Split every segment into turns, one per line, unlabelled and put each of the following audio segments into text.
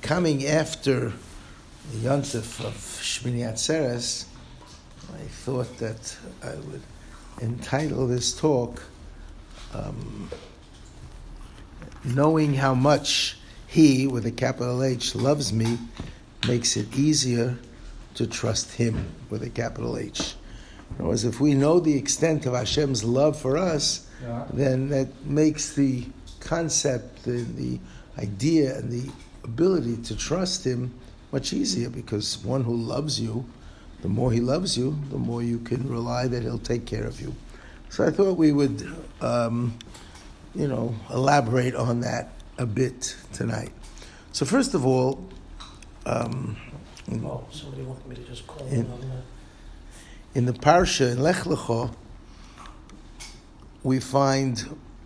coming after the Yontif of Shmini Atzeres, I thought that I would entitle this talk, Knowing How Much He, with a capital H, loves me, makes it easier to trust Him, with a capital H. In other words, if we know the extent of Hashem's love for us, then that makes the concept, the idea, and the ability to trust Him much easier, because one who loves you, the more he loves you, the more you can rely that he'll take care of you. So I thought we would, elaborate on that a bit tonight. So first of all,
somebody wanted me to just call in on that.
In the Parsha, in Lech Lecha, we find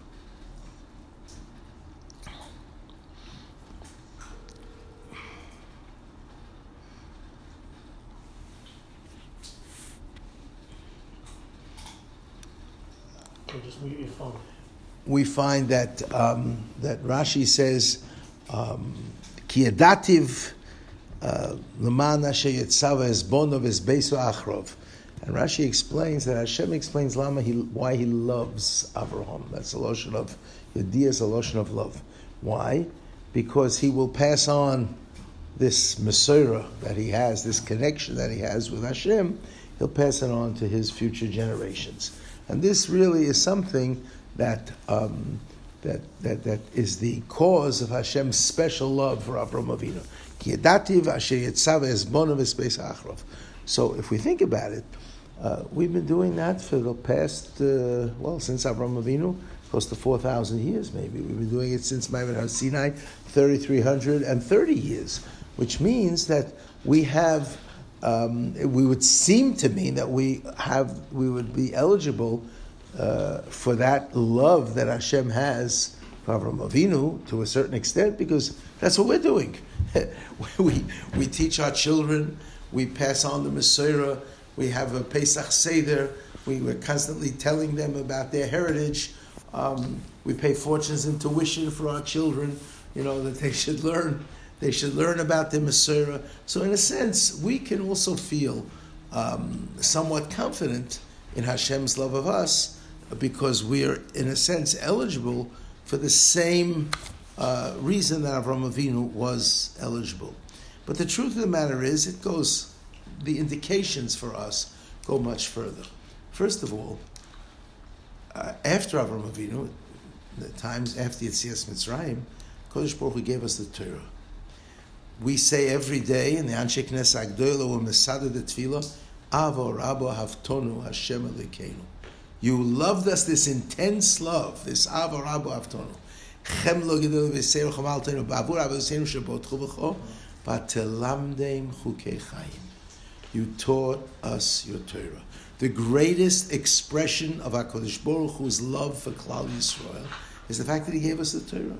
just mute your phone.
We find that that Rashi says, "Ki yadativ l'man asher yetzava esbono v'esbeiso achrov," and Rashi explains that Hashem explains why He loves Avraham. That's a lotion of Yediyah, a lotion of love. Why? Because He will pass on this Mesorah that He has, this connection that He has with Hashem. He'll pass it on to His future generations. And this really is something that is the cause of Hashem's special love for Avraham Avinu. So if we think about it, we've been doing that for the past, since Avraham Avinu, close to 4,000 years maybe. We've been doing it since Ma'amad Har Sinai, 3,330 years, which means that we have it would seem to me that we would be eligible for that love that Hashem has for Avraham Avinu to a certain extent, because that's what we're doing. we teach our children, we pass on the Mesorah, we have a Pesach Seder, we're constantly telling them about their heritage. We pay fortunes in tuition for our children, that they should learn. They should learn about the Mesorah. So in a sense, we can also feel somewhat confident in Hashem's love of us, because we are, in a sense, eligible for the same reason that Avraham Avinu was eligible. But the truth of the matter is, the indications for us go much further. First of all, after Avraham Avinu, the times after Yetzias Mitzrayim, Kodesh Baruch Hu gave us the Torah. We say every day in the Anshe Knesset Agdola or Mesada de Tefillah, Avo Rabo Haftonu Hashem Elokeinu. You loved us this intense love, this Avo Rabo Haftonu. Chem lo gedol v'seir chamaltenu ba'avur avoseinu shebotchu v'cho v'telamdeim chukei chayim. You taught us your Torah. The greatest expression of HaKadosh Baruch Hu's love for Klal Yisrael is the fact that He gave us the Torah.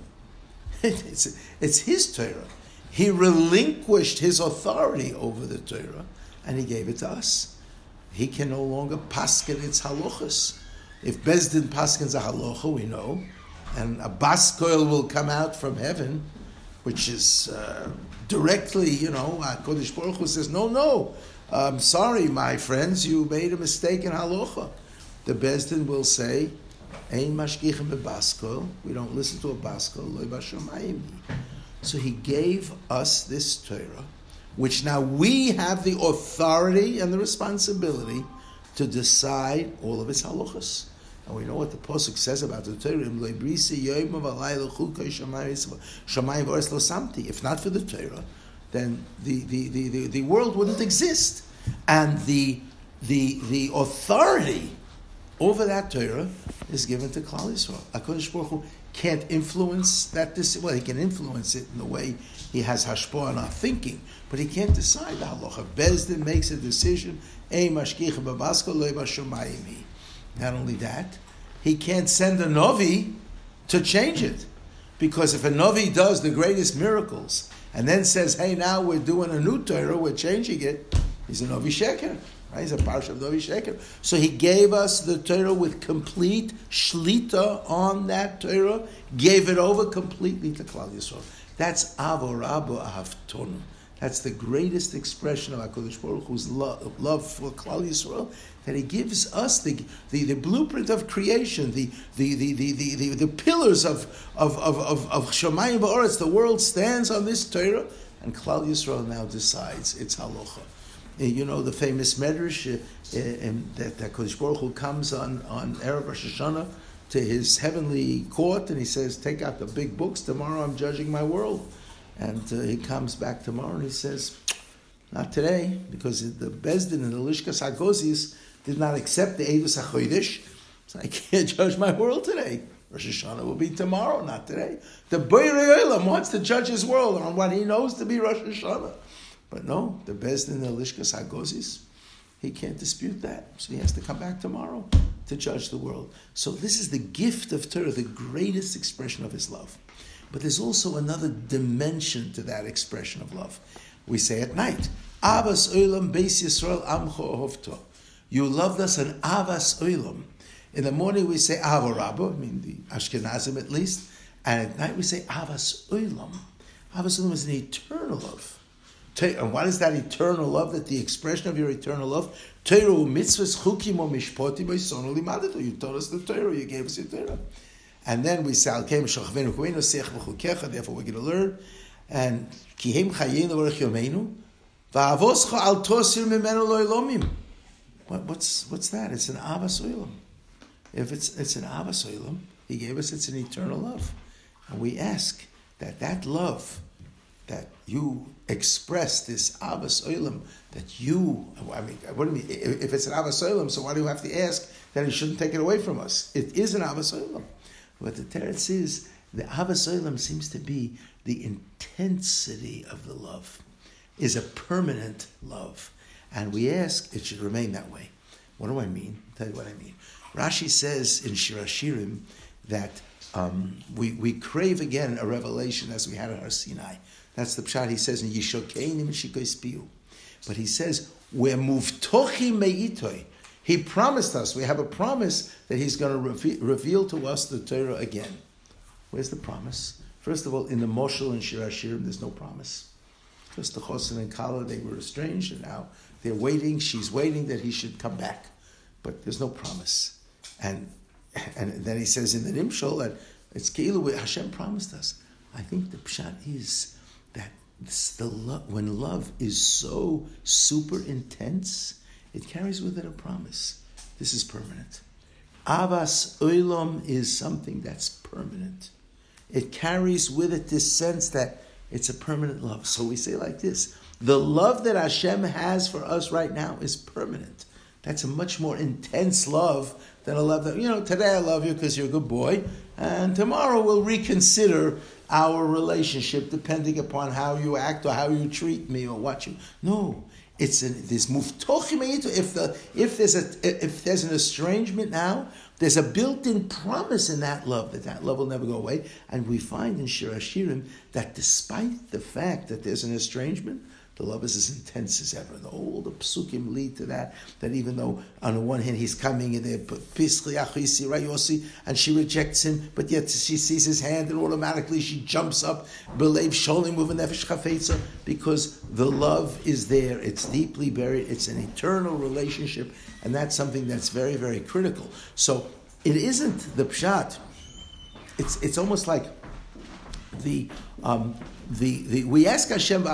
It's His Torah. He relinquished His authority over the Torah, and He gave it to us. He can no longer paskin its halachas. If Beis Din paskins a halacha, we know, and a baskoil will come out from heaven, which is directly, Kodesh Baruch Hu says, no, I'm sorry, my friends, you made a mistake in halacha. The Beis Din will say, Ein mashgichem bebaskoil, we don't listen to a baskoil, lo b'shamayim. So He gave us this Torah, which now we have the authority and the responsibility to decide all of its halachas. And we know what the Pasuk says about the Torah. If not for the Torah, then the world wouldn't exist. And the authority over that Torah is given to Klal Yisrael. HaKadosh Baruch Hu can't influence that. He can influence it in the way He has hashpah on our thinking, but He can't decide the halacha. Beis Din makes a decision. Not only that, He can't send a Novi to change it, because if a Novi does the greatest miracles and then says, "Hey, now we're doing a new Torah, we're changing it," he's a Novi Sheker. Right? He's a parsha of Novi Sheker. So He gave us the Torah with complete shlita on that Torah, gave it over completely to Klal Yisrael. That's Avorabu Ahavtonu. That's the greatest expression of HaKadosh Baruch Hu's love for Klal Yisrael, that He gives us the blueprint of creation, the pillars of Shamayim Va'aretz. The world stands on this Torah, and Klal Yisrael now decides its halacha. You know the famous medrash that HaKadosh Baruch Hu comes on Erev Rosh Hashanah to His heavenly court, and He says, "Take out the big books. Tomorrow I'm judging my world." And He comes back tomorrow and He says, "Not today, because the Bezdin and the Lishkas HaGozis did not accept the Eivus HaChodesh, so I can't judge my world today. Rosh Hashanah will be tomorrow, not today." The Borei Olam wants to judge his world on what he knows to be Rosh Hashanah. But no, the Bezdin and the Lishkas HaGozis, he can't dispute that. So he has to come back tomorrow to judge the world. So this is the gift of Torah, the greatest expression of His love. But there's also another dimension to that expression of love. We say at night, Avas Olam Beis Yisrael Amcho Ohovto. You loved us an Avas Olam. In the morning we say Avorabu, I mean the Ashkenazim at least, and at night we say Avas Olam. Avas Olam is an eternal love. And what is that eternal love? That the expression of your eternal love, Torah mitzvahs chukim o mishpotim oisonu limadatu. You told us the Torah, you gave us your Torah. And then we say, Al-Kem Shachvenu Kuenu Seich V'Chukecha, therefore we're going to learn. And Kihem Chayin L'Orech Yomeinu, Va'avoscha Al Tosir Mimenu Lo Elomim. What's that? It's an Avas Olam. If it's an Avas Olam, He gave us, it's an eternal love. And we ask that love, that you express this Avas Olam, that you, what do you mean? If it's an Avas Olam, so why do you have to ask that He shouldn't take it away from us? It is an Avas Olam. What the Teretz is, the Avas Olam seems to be the intensity of the love, is a permanent love. And we ask, it should remain that way. What do I mean? I'll tell you what I mean. Rashi says in Shir Hashirim that we crave again a revelation as we had at Har Sinai. That's the pshat he says in Yishokeinim Shikoispiu. But he says, we're muvtochi meitoi. He promised us, we have a promise that He's going to reveal to us the Torah again. Where's the promise? First of all, in the Moshel and Shir Hashirim, there's no promise. Just the Chosin and Kala, they were estranged, and now they're waiting, she's waiting that he should come back. But there's no promise. And then he says in the Nimshol that it's Keilu, Hashem promised us. I think the pshat is that when love is so super intense, it carries with it a promise. This is permanent. Avas Olam is something that's permanent. It carries with it this sense that it's a permanent love. So we say like this, the love that Hashem has for us right now is permanent. That's a much more intense love than a love that, today I love you because you're a good boy, and tomorrow we'll reconsider our relationship depending upon how you act or how you treat me or what you... No, it's this muftochim. If there's an estrangement now, there's a built-in promise in that love will never go away. And we find in Shir Hashirim that despite the fact that there's an estrangement, the love is as intense as ever. And all the psukim lead to that even though on the one hand he's coming in there, and she rejects him, but yet she sees his hand and automatically she jumps up, because the love is there, it's deeply buried, it's an eternal relationship, and that's something that's very, very critical. So it isn't the pshat, it's almost like we ask Hashem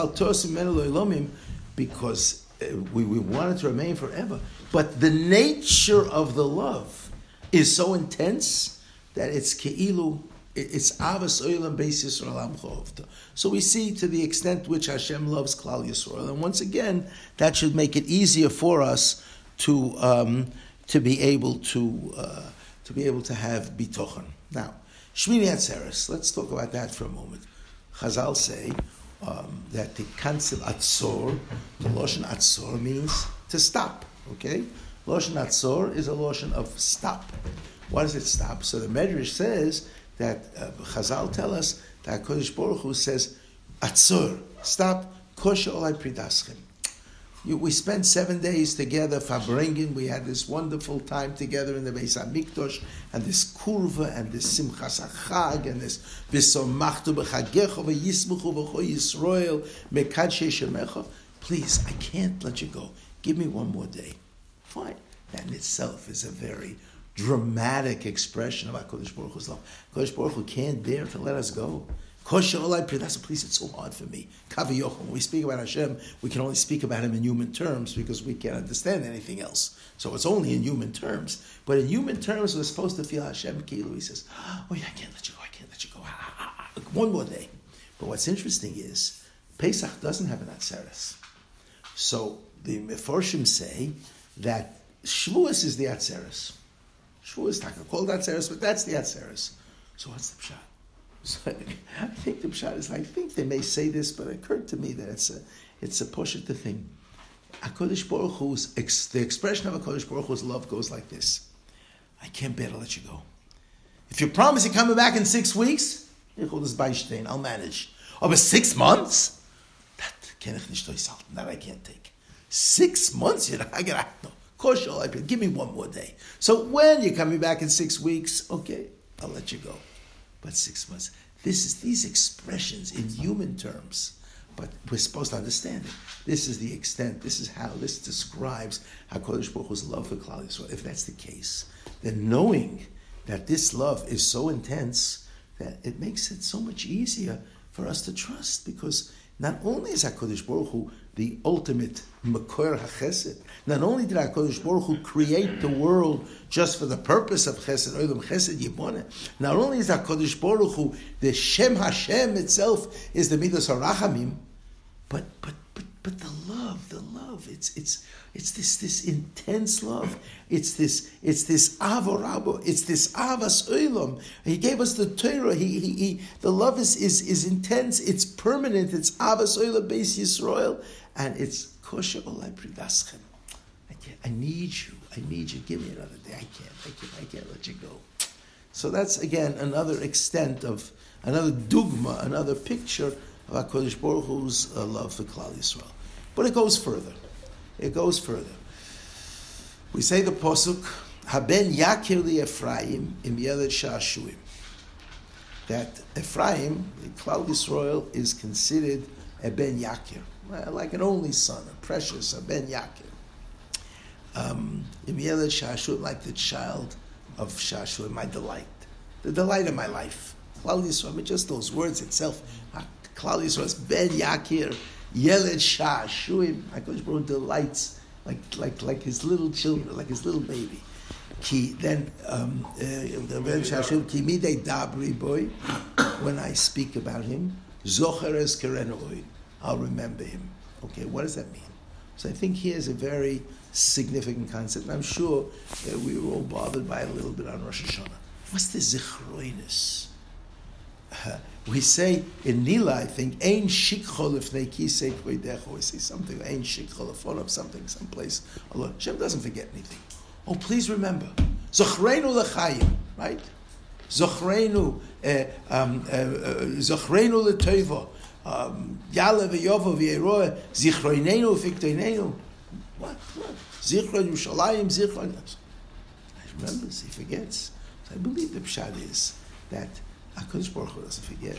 because we want it to remain forever. But the nature of the love is so intense that it's keilu, it's avas olam beis Yisrael amcho ovto. So we see to the extent which Hashem loves Klal Yisrael, and once again that should make it easier for us to be able to have bitochen. Now, Shmini Atzeres, let's talk about that for a moment. Chazal say that the concept atzor, the Loshen atzor means to stop, okay? Loshen atzor is a Loshen of stop. Why does it stop? So the Medrash says that Chazal tell us that HaKadosh Baruch Hu says, atzor, stop, kosher olai pridaschem. We spent 7 days together, Fabrengen. We had this wonderful time together in the Beis HaMikdash, and this kurva, and this simchas hachag, and this v'somachtu b'chagecha v'yismuchu v'cho Yisrael mekadshei shemecha. Please, I can't let you go. Give me one more day. Fine. That in itself is a very dramatic expression of HaKadosh Baruch Hu's love. HaKadosh Baruch Hu can't bear to let us go. That's a place it's so hard for me. When we speak about Hashem, we can only speak about Him in human terms because we can't understand anything else. So it's only in human terms. But in human terms, we're supposed to feel Hashem Kilu. He says, oh yeah, I can't let you go. One more day. But what's interesting is, Pesach doesn't have an Atzeres. So the Meforshim say that Shavuos is the Atzeres. Shavuos, I can call it Atzeres, but that's the Atzeres. So what's the Pshat? So I think the pshat is, I think they may say this, but it occurred to me that it's a poshut thing. HaKadosh Baruch Hu's, the expression of HaKadosh Baruch Hu's love goes like this: I can't bear to let you go. If you promise you're coming back in 6 weeks, I'll manage. But 6 months? That I can't take. 6 months? Give me one more day. So when you're coming back in 6 weeks, okay, I'll let you go. But 6 months. These expressions in human terms, but we're supposed to understand it. This is the extent. This is how this describes HaKadosh Baruch Hu's love for Klal Yisrael. If that's the case, then knowing that this love is so intense that it makes it so much easier for us to trust, because not only is HaKadosh Baruch Hu the ultimate Makor HaChesed, not only did HaKadosh Baruch Hu create the world just for the purpose of Chesed, Olam Chesed Yiboneh, not only is HaKadosh Baruch Hu, the Shem Hashem itself is the Midas HaRachamim, but the love, it's this intense love. It's this avorabo. It's this avas olam. He gave us the Torah. The love is intense. It's permanent. It's avas olam beis Yisrael, and it's kosher olai pridaschem. I need you. Give me another day. I can't let you go. So that's again another extent of another dugma, another picture of HaKadosh Baruch Hu's love for Klal Yisrael. But it goes further. We say the pasuk, Haben Yakir li Ephraim im Yeled Sha'ashuim. That Ephraim, Klal Yisrael, is considered a Ben Yakir, like an only son, a precious, a Ben Yakir. Im Yeled Sha'ashuim, like the child of Sha'ashuim, my delight, the delight of my life. Klal Yisrael, just those words itself. Klal Yisrael is Ben Yakir, Yeled Sha'ashuim. HaKadosh Baruch Hu delights like his little children, like his little baby. Ki then Ben Sha'ashuim ki midei dabri boy. When I speak about him, Zocher es kerenoi, I'll remember him. Okay, what does that mean? So I think here's a very significant concept. And I'm sure we were all bothered by it a little bit on Rosh Hashanah. What's the zichroinus? We say in Nila, I think, Ein shikcho lefnei kisei kvodecha. We say something, Ein shikcho lefon of something, someplace. Allah, Hashem doesn't forget anything. Oh, please remember, Zochreinu lechayim, right? Zochreinu, Zochreinu letoivo, Yale v'yovo v'yeroe, Zichroinenu v'fiktoinenu. What? Zichron Yerushalayim, Zichron. He remembers, he forgets. So I believe the pshat is that HaKadosh Baruch Hu doesn't forget.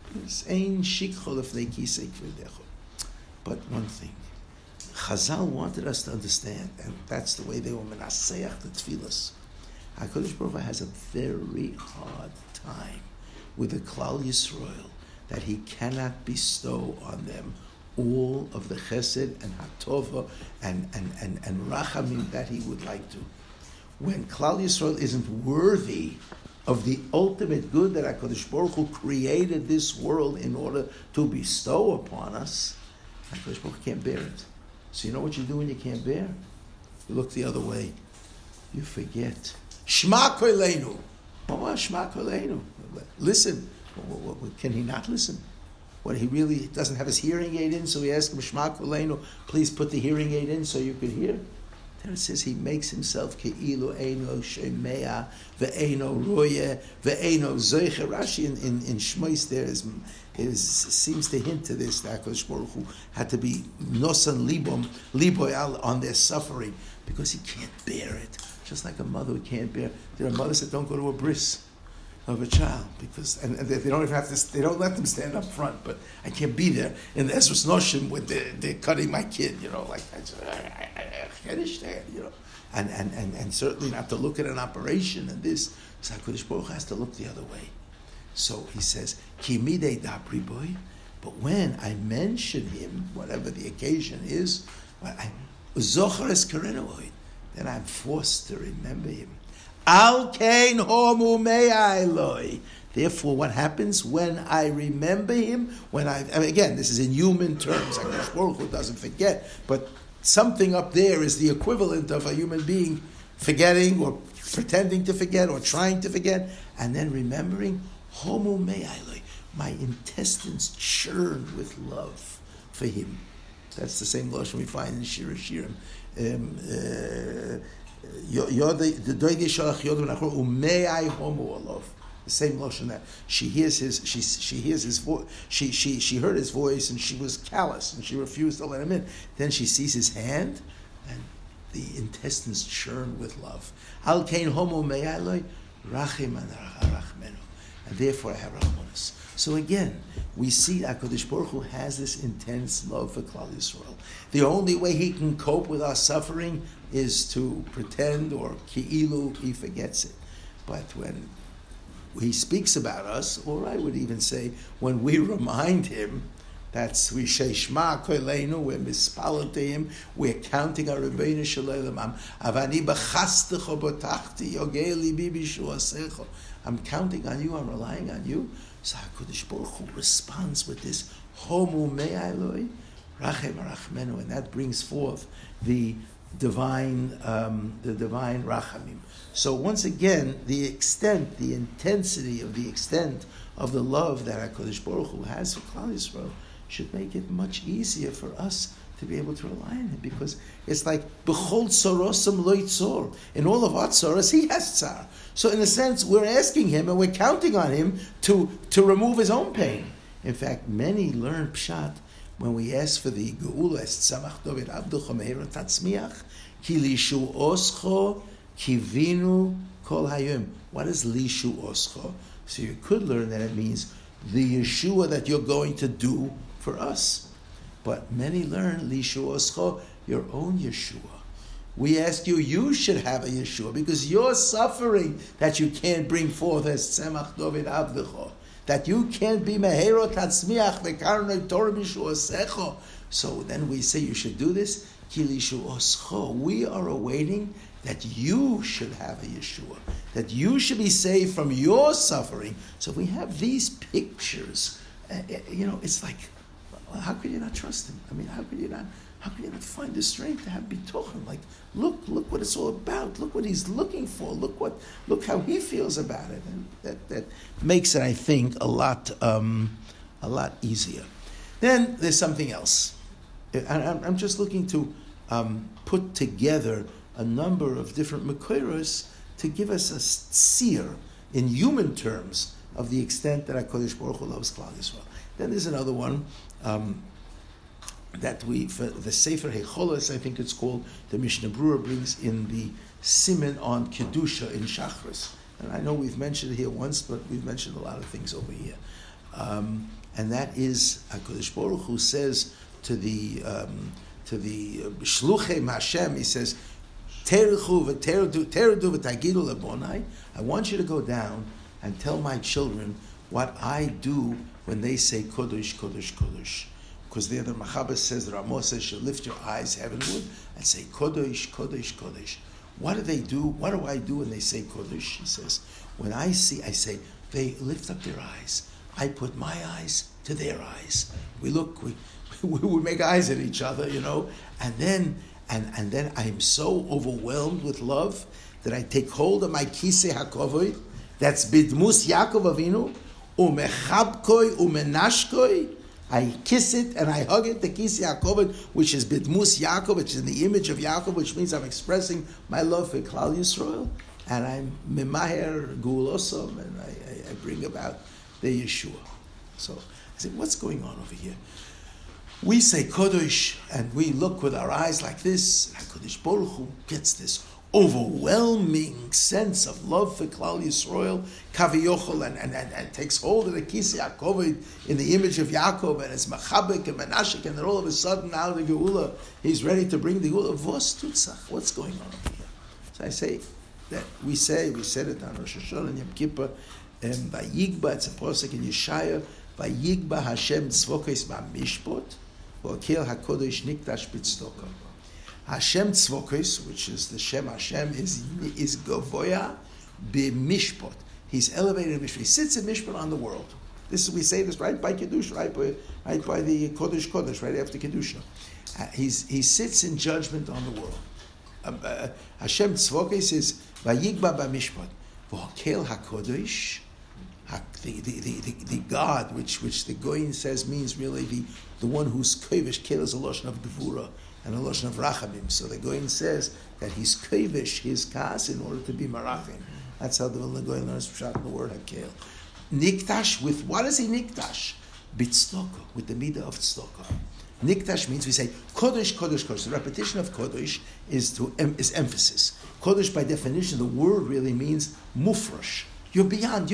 But one thing, Chazal wanted us to understand, and that's the way they were menaseach the tefillas. HaKadosh Baruch Hu has a very hard time with the Klal Yisrael that he cannot bestow on them all of the chesed and hatova and rachamim that he would like to. When Klal Yisrael isn't worthy of the ultimate good that HaKadosh Baruch Hu created this world in order to bestow upon us, HaKadosh Baruch Hu can't bear it. So you know what you do when you can't bear? You look the other way. You forget. Shema koleinu. Shema koleinu. Listen. Can he not listen? What, he really doesn't have his hearing aid in, so he asked him, Shema koleinu, please put the hearing aid in so you could hear? Then it says he makes himself ke'ilu eino shemea ve'eino roye ve'eino zoiche. Rashi in Shmois there seems to hint to this, that HaKadosh Baruch Hu had to be nosan liboy on their suffering because he can't bear it. Just like a mother who can't bear. There are mothers that don't go to a bris of a child because and they don't even have to. They don't let them stand up front. But I can't be there in the Ezras Noshim when they're cutting my kid. Like I can't stand. And certainly not to look at an operation and this. So HaKadosh Baruch Hu has to look the other way. So he says, Ki midei dapri boy. But when I mention him, whatever the occasion is, then I'm forced to remember him. Al kain homu me'ailoi. Therefore, what happens when I remember him? Again, this is in human terms. HaKadosh Baruch Hu doesn't forget, but something up there is the equivalent of a human being forgetting or pretending to forget or trying to forget, and then remembering. Homu me'ailoi. My intestines churn with love for him. That's the same lashon we find in Shir Shirim. The same lashon that she hears his voice. She heard his voice and she was callous and she refused to let him in. Then she sees his hand and the intestines churn with love. Al kain homo me'ailoi rachim anarachmenu. And therefore I have Rahmanas. So again, we see HaKadosh Baruch Hu has this intense love for Klal Yisrael. The only way he can cope with our suffering is to pretend or ki'ilu, he forgets it. But when he speaks about us, or I would even say, when we remind him, that's we sheishma koleinu, we're mispalel to him, we're counting our Rebbeinu Shalom, avani b'chastecho b'tachti yogei libi b'shuasecho. I'm counting on you, I'm relying on you. So HaKadosh Baruch Hu responds with this homu me'ailoi rachem arachmenu, and that brings forth the divine rachamim. So once again, the intensity of the extent of the love that HaKadosh Baruch Hu has for Klal Yisrael should make it much easier for us to be able to rely on him, because it's like b'chol tzorosam lo yitzor. In all of our tzoros, he has tzar. So in a sense, we're asking him and we're counting on him to remove his own pain. In fact, many learn pshat when we ask for the geula, tzamach David abducha me'era tatzmiach ki lishu oscho kivinu kol hayom. What is lishu oscho? So you could learn that it means the Yeshua that you're going to do for us. But many learn lishu oscho, your own Yeshua. We ask you, you should have a Yeshua because you're suffering that you can't bring forth as tzemach David avdecho, that you can't be mehero tatzmiach vekarnei torah b'shuasecho. So then we say you should do this. Ki lishu oscho. We are awaiting that you should have a Yeshua, that you should be saved from your suffering. So if we have these pictures, it's like, how could you not trust him? I mean, how could you not find the strength to have bitochen? Like, look what it's all about. Look what he's looking for. Look how he feels about it, and that makes it, I think, a lot easier. Then there's something else. I'm just looking to put together a number of different mekoros to give us a seer in human terms of the extent that HaKadosh Baruch Hu loves Klal Yisrael. Then there's another one that for the Sefer Hecholos, I think it's called, the Mishnah Berurah brings in the Siman on Kedusha in Shachris. And I know we've mentioned it here once, but we've mentioned a lot of things over here. And that is HaKadosh Baruch Hu says to the Shluchim Hashem, he says, Terechu v'teredu v'tagidu lebonai. I want you to go down and tell my children what I do when they say Kodesh, Kodesh, Kodesh. Because there the Machabas says, the Ramah says, you lift your eyes heavenward and say Kodesh, Kodesh, Kodesh. What do they do? What do I do when they say Kodesh? He says, when I say, they lift up their eyes. I put my eyes to their eyes. We make eyes at each other, and then I am so overwhelmed with love that I take hold of my kisei hakovod, that's bidmus Yaakov Avinu, umechabkoi umenashkoi, I kiss it and I hug it, the Kisi Yaakov, which is Bidmus Yaakov, which is in the image of Yaakov, which means I'm expressing my love for Klal Yisrael, and I'm Mimaher Gulosam, and I bring about the Yeshua. So I said, what's going on over here? We say Kodesh, and we look with our eyes like this, and HaKadosh Baruch Hu gets this overwhelming sense of love for Klal Yisrael, Kaviyochel, and takes hold of the Kisi Yaakov in the image of Yaakov, and it's Machabek and Menashek, and then all of a sudden, now the Geula, he's ready to bring the Geula. What's going on over here? So I say that we said it on Rosh Hashanah and Yom Kippur, Vayigba, it's a posuk in Yeshaya, Vayigba Hashem tzvokes ba'mishpot, v'okil HaKodesh nikdash b'tzedakah. Hashem tzvokes, which is the Shem Hashem, is Gavoya b'mishpot. He's elevated in Mishpot. He sits in Mishpot on the world. We say this right by Kiddush, right by the Kodesh, right after Kiddush. He sits in judgment on the world. Hashem tzvokes is Vayigba b'mishpot. V'okil HaKodesh, the God, which the Goyin says means really the one who's kovish. Kel is a loshon of gevura and a loshon of rachamim. So the Goyin says that he's kovish his kas in order to be marachim. That's how the Goyin learns pshat in the word hakel. Nikdash, with what is he nikdash? B'tzedakah, with the midah of tzedakah. Nikdash means we say kodesh, kodesh, kodesh. The repetition of kodesh is emphasis. Kodesh, by definition, the word really means mufresh. You're beyond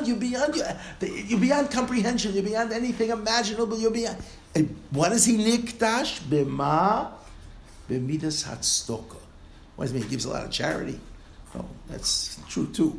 comprehension. You're beyond anything imaginable. You're beyond. What is he nikdash? B'ma? B'midas hatzedakah. What does it mean? He gives a lot of charity. No, that's true too,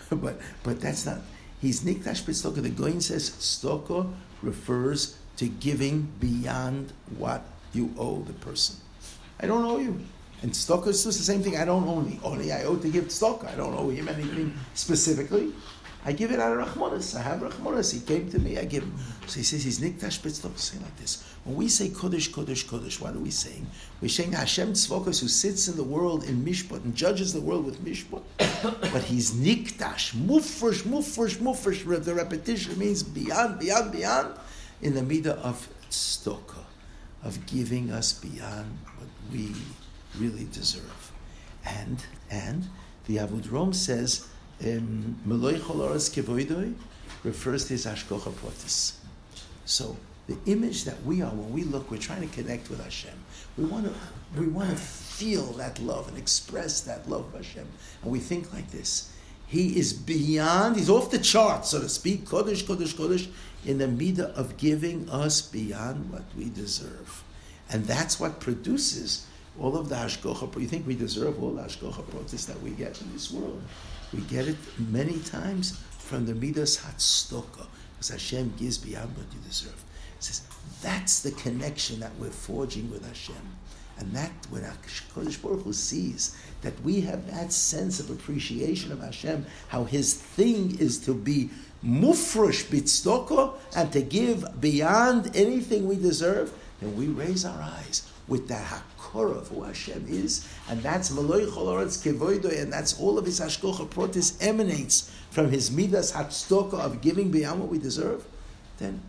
but that's not. He's nikdash b'tzedakah. The Goyin says tzedakah refers to giving beyond what you owe the person. I don't owe you. And tzedakah is just the same thing. I don't owe him. Only I owe to give tzedakah. I don't owe him anything specifically. I give it out of rachmanis. I have rachmanis. He came to me. I give him. So he says he's nikdash b'tzedakah. Say like this. When we say kodesh, kodesh, kodesh, what are we saying? We're saying Hashem tzedakah, who sits in the world in mishpat and judges the world with mishpat. But he's nikdash, mufresh, mufresh, mufresh. The repetition means beyond, beyond, beyond. In the midah of tzedakah, of giving us beyond what we really deserve. And the Avud Rom says, Meloi chol oros kevoidoi refers to his hashkocha pratis. So the image that we are, when we look, we're trying to connect with Hashem. We want to feel that love and express that love of Hashem. And we think like this. He is beyond, he's off the chart, so to speak, kodesh, kodesh, kodesh, in the midah of giving us beyond what we deserve. And that's what produces all of the hashkocha. You think we deserve all the hashkocha pratis that we get in this world? We get it many times from the midas hatzedakah, because Hashem gives beyond what you deserve. It says that's the connection that we're forging with Hashem, and that when HaKadosh Baruch Hu sees that we have that sense of appreciation of Hashem, how His thing is to be mufresh b'tzedakah and to give beyond anything we deserve, then we raise our eyes with that hakora of who Hashem is, and that's Meloi chol oretz kevoidoi, and that's all of His hashkocha pratis emanates from His midas hatzedakah of giving beyond what we deserve. Then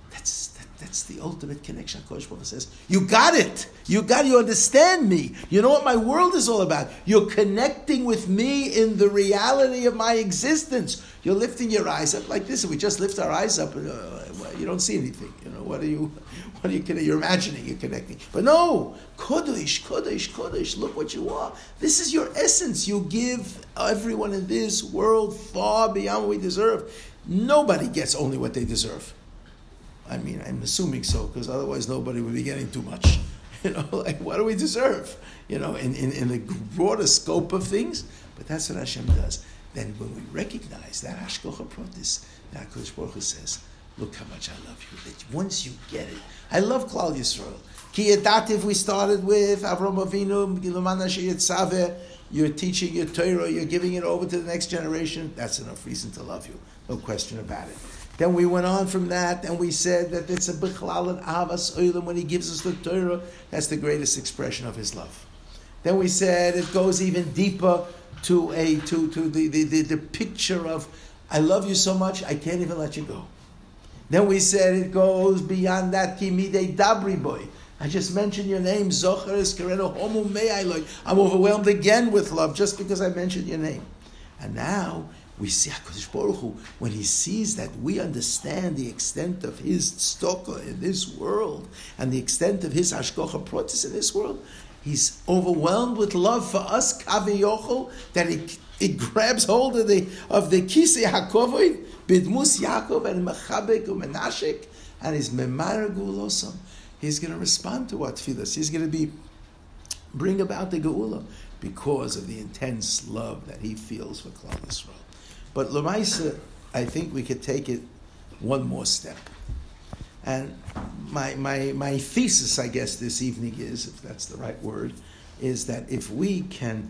that's the ultimate connection. HaKadosh Baruch Hu says, you got it. You understand me. You know what my world is all about. You're connecting with me in the reality of my existence. You're lifting your eyes up like this. If we just lift our eyes up, you don't see anything. You know, what are you you're imagining you're connecting. But no, Kodesh, Kodesh, Kodesh, look what you are. This is your essence. You give everyone in this world far beyond what we deserve. Nobody gets only what they deserve. I mean, I'm assuming so, because otherwise nobody would be getting too much. You know, like, what do we deserve? You know, in the broader scope of things. But that's what Hashem does. Then when we recognize that hashkocha pratis, that HaKadosh Baruch Hu says, look how much I love you. That once you get it, I love Klal Yisrael. Ki Yedativ we started with, Avram Avinu, Giluman Asher Yitzaveh, you're teaching your Torah, you're giving it over to the next generation. That's enough reason to love you. No question about it. Then we went on from that, and we said that it's a bichlal and avas oilam when He gives us the Torah. That's the greatest expression of His love. Then we said it goes even deeper to the picture of I love you so much I can't even let you go. Then we said it goes beyond that. Kimidei dabri boy. I just mentioned your name, Zocher es Kareno Homo Me'ai. I'm overwhelmed again with love just because I mentioned your name. And now we see HaKadosh Baruch Hu, when he sees that we understand the extent of his tzedakah in this world and the extent of his hashgacha pratis in this world, he's overwhelmed with love for us, Kaviyochel, that it grabs hold of the Kisei HaKovod, Bidmus Yaakov and Mechabek u'Menashek, and is Memar Geulosam. He's going to respond to our tefillas. He's going to bring about the Geula because of the intense love that he feels for Klal Yisrael. But L'maisa, I think we could take it one more step. And my thesis, I guess, this evening is, if that's the right word, is that if we can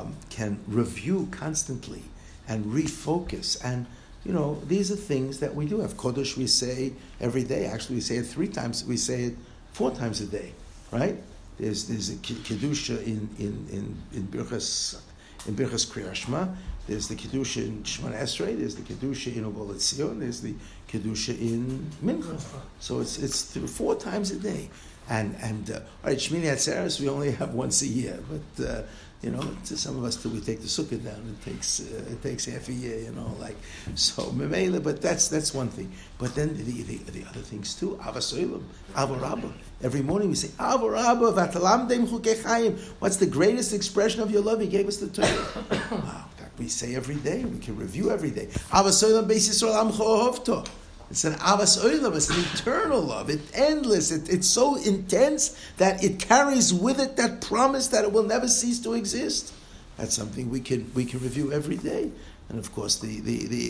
review constantly and refocus, and these are things that we do have. Kodesh we say every day. Actually, we say it 3 times. We say it 4 times a day, right? There's a kedusha in Birchas Kriyas Shema. There's the kedusha in Shemona Esrei. There's the kedusha in Uvah L'Tzion. There's the kedusha in Mincha. So it's 4 times a day. And all right, Shmini Atzeres we only have once a year, but to some of us till we take the sukkah down, it takes half a year, so memela. But that's one thing. But then the other things too. Avas Olam, Ava Rabbah. Every morning we say Ava Rabbah v'atalamdem chukei chayim. What's the greatest expression of your love? He gave us the Torah. Wow, that we say every day. We can review every day. Avas Olam Beis Yisrael Amcho Ohovto. It's an Avas Olam, it's an eternal love. It's endless. It's so intense that it carries with it that promise that it will never cease to exist. That's something we can review every day. And of course the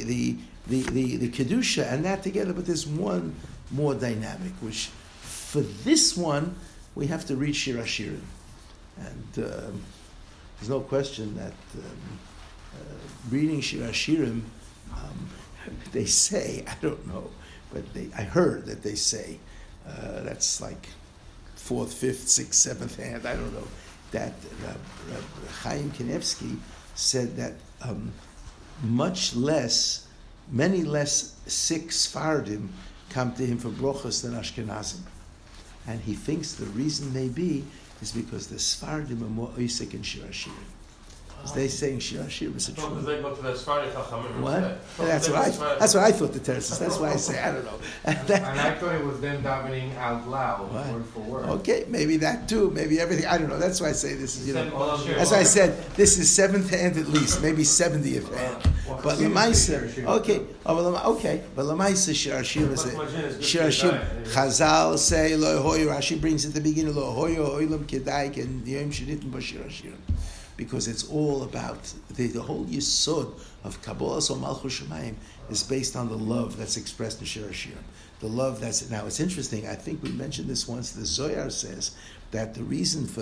kedusha and that together. But there's one more dynamic, which for this one we have to read Shir Hashirim, and there's no question that reading Shir Hashirim. They say, I don't know, but I heard that they say, that's like 4th, 5th, 6th, 7th hand, I don't know, that Chaim Kanievsky said that many less sick Sfardim come to him for brochos than Ashkenazim. And he thinks the reason may be is because the Sfardim are more oisek in Shir Hashirim. They saying Shir Hashirim is a true.
They go to the Sfardi Chachamim.
What? That's what I thought the terraces. That's why I say I don't know.
And I thought it was them davening out loud, word for word.
Okay, maybe that too. Maybe everything. I don't know. That's why I say this is
That's
why I said this is 7th hand at least, maybe 70th hand. But Lamaisa, okay, but Lamaisa Shir Hashirim is Shir Hashirim. Chazal say Lo Hoyo. Rashi brings at the beginning Lo Hoyo Oilam Kedaik and Yom Shenitim B'Shir Hashirim. Because it's all about the whole yesod of Kabbalah or Malchus Shemayim is based on the love that's expressed in Shir Hashirim. The love that's now. It's interesting. I think we mentioned this once. The Zohar says that the reason for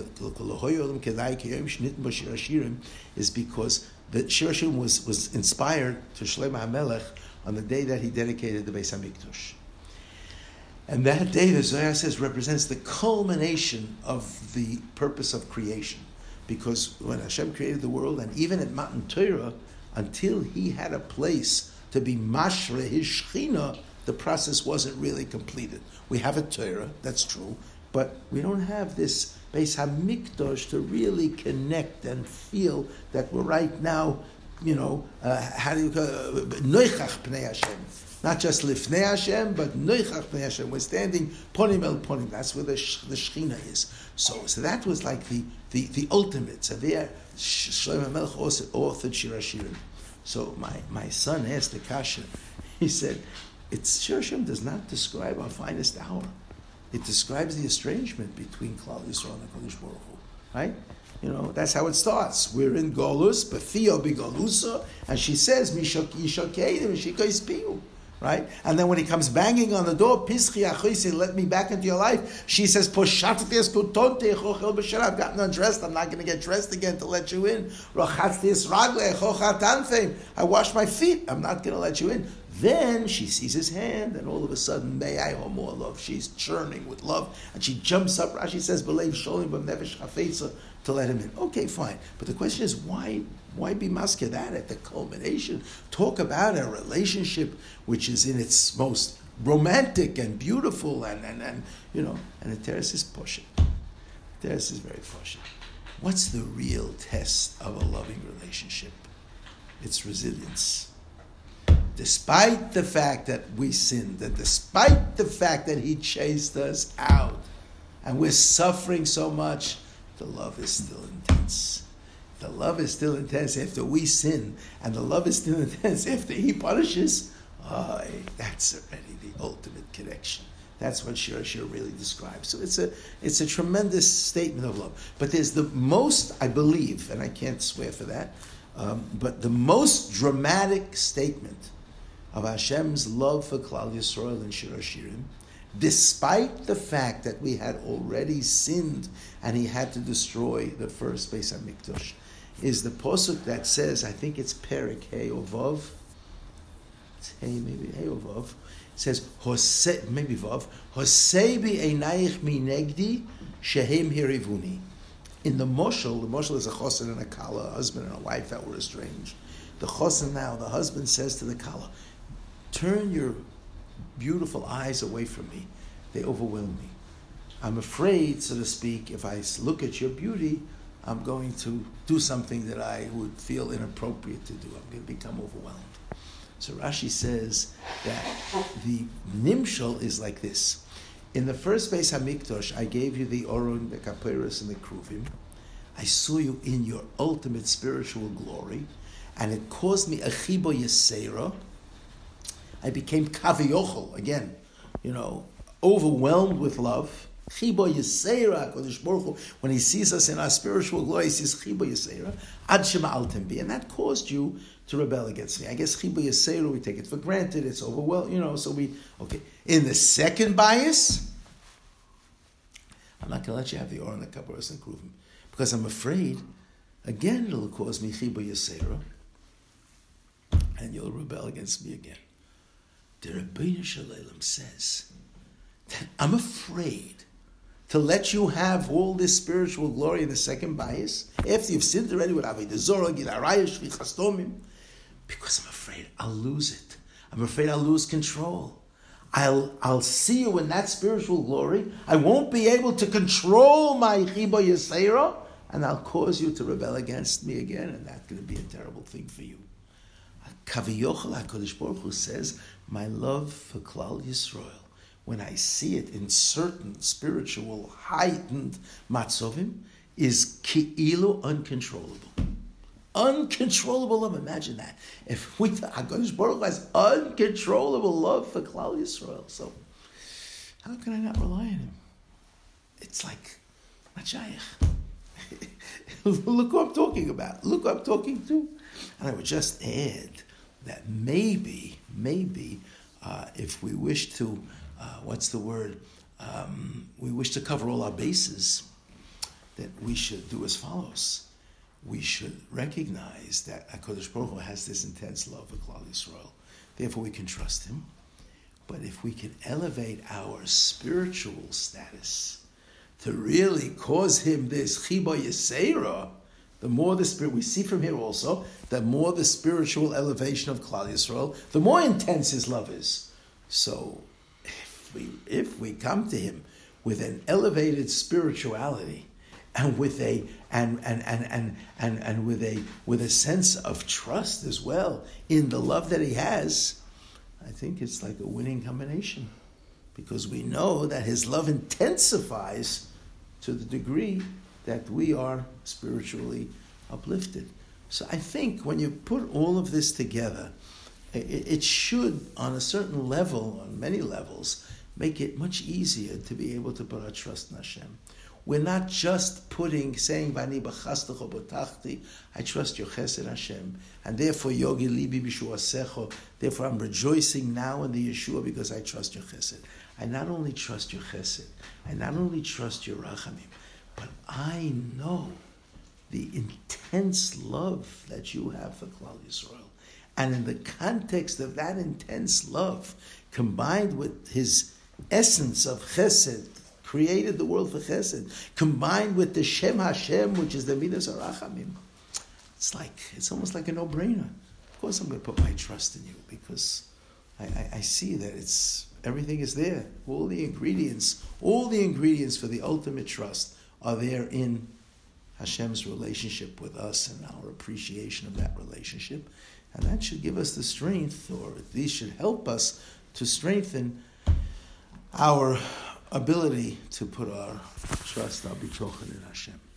Shir Hashirim is because the Shir Hashirim was inspired to Shlomo HaMelech on the day that he dedicated the Beis Hamikdash. And that day, the Zohar says, represents the culmination of the purpose of creation. Because when Hashem created the world, and even at Matan Torah, until he had a place to be mashre his shechina, the process wasn't really completed. We have a Torah, that's true, but we don't have this Beis Hamikdash to really connect and feel that we're right now, how do you call it? Noichach Pnei Hashem. Not just Lifnei Hashem, but Noichach Pnei Hashem. We're standing Ponim El Ponim. That's where the Shechina is. So that was like the ultimate. So there, Shlomo HaMelech authored Shir Hashirim. So my son asked the Kasha, he said, Shir Hashirim does not describe our finest hour. It describes the estrangement between Klal Yisrael and HaKadosh Baruch Hu. Right? That's how it starts. We're in Golus, Bethio B'Golusa, and she says, Mishakeidim, Mishikois Piu. Right? And then when he comes banging on the door, Pischi Achoisi, let me back into your life. She says, I've gotten undressed. I'm not going to get dressed again to let you in. I wash my feet. I'm not going to let you in. Then she sees his hand, and all of a sudden, may I have more love. She's churning with love, and she jumps up. Rashi says, "B'leiv sholim b'nefesh chafetza," to let him in. Okay, fine. But the question is, why be masked that at the culmination? Talk about a relationship which is in its most romantic and beautiful and you know, and the teres is pushing. The teres is very pushing. What's the real test of a loving relationship? It's resilience. Despite the fact that we sinned, and despite the fact that he chased us out, and we're suffering so much, the love is still intense. The love is still intense after we sin, and the love is still intense after he punishes. That's already the ultimate connection. That's what Shir really describes. So it's a tremendous statement of love. But there's the most, I believe, and I can't swear for that, but the most dramatic statement of Hashem's love for Klal Yisrael in Shir Hashirim, despite the fact that we had already sinned and he had to destroy the first Beis HaMikdash, is the posuk that says, I think it's Perek Hey or Vav, it's Hey, maybe Hey or Vav, it says, maybe Vav, Hosei bi einayich minegdi shehem hirivuni. In the moshel is a chosen and a kala, a husband and a wife that were estranged. The chosen now, the husband says to the kala, turn your beautiful eyes away from me. They overwhelm me. I'm afraid, so to speak, if I look at your beauty, I'm going to do something that I would feel inappropriate to do. I'm going to become overwhelmed. So Rashi says that the nimshal is like this. In the first Beis HaMikdash, I gave you the Oron, the Kaperos, and the Kruvim. I saw you in your ultimate spiritual glory, and it caused me a chibo yesera. I became kaviyochel, again, overwhelmed with love. Chibo yesera, Kodesh Baruch Hu, when he sees us in our spiritual glory, he says chibo yesera, ad shema altem bi, and that caused you to rebel against me. I guess chibo yesera, we take it for granted, it's overwhelmed, so okay. In the second bias, I'm not going to let you have the Oron, the Kaparos, and Kruvim, because I'm afraid, again, it'll cause me chibo yesera, and you'll rebel against me again. The Rebbeinu Shalom says that I'm afraid to let you have all this spiritual glory in the second bias after you've sinned already with Avodah Zorah, Gil Arayah, Shvichas Tomim, because I'm afraid I'll lose it. I'm afraid I'll lose control. I'll see you in that spiritual glory. I won't be able to control my Chiba Yisera, and I'll cause you to rebel against me again, and that's going to be a terrible thing for you. Kaviyochel HaKadosh Baruch Hu says, my love for Klal Yisrael, when I see it in certain spiritual heightened matzovim, is ki'ilu uncontrollable. Uncontrollable love. Imagine that. If HaKadosh Baruch Hu has uncontrollable love for Klal Yisrael, so how can I not rely on him? It's like, not shaykh. Look who I'm talking about. Look who I'm talking to. And I would just add that maybe, if we wish to, we wish to cover all our bases, that we should do as follows. We should recognize that HaKadosh Baruch Hu has this intense love for Klal Yisrael. Therefore, we can trust him. But if we can elevate our spiritual status to really cause him this chiba yesera, the more the spirit, we see from here also, the more the spiritual elevation of Klal Yisrael, the more intense his love is. So, if we come to him with an elevated spirituality and with a with a sense of trust as well in the love that he has, I think it's like a winning combination, because we know that his love intensifies to the degree that we are spiritually uplifted. So I think when you put all of this together, it should, on a certain level, on many levels, make it much easier to be able to put our trust in Hashem. We're not just saying, Vani b'chastecho b'tachti, I trust your chesed Hashem, and therefore yogi libi b'shuasecho, therefore I'm rejoicing now in the Yeshua because I trust your chesed. I not only trust your chesed, I not only trust your rachamim, but I know the intense love that you have for Klal Yisrael. And in the context of that intense love, combined with his essence of chesed, created the world for chesed, combined with the Shem Hashem, which is the Midas HaRachamim, it's almost like a no-brainer. Of course I'm going to put my trust in you, because I see that it's Everything is there. All the ingredients for the ultimate trust are there in Hashem's relationship with us and our appreciation of that relationship. And that should give us the strength, or at least should help us to strengthen our ability to put our trust, our bitochen in Hashem.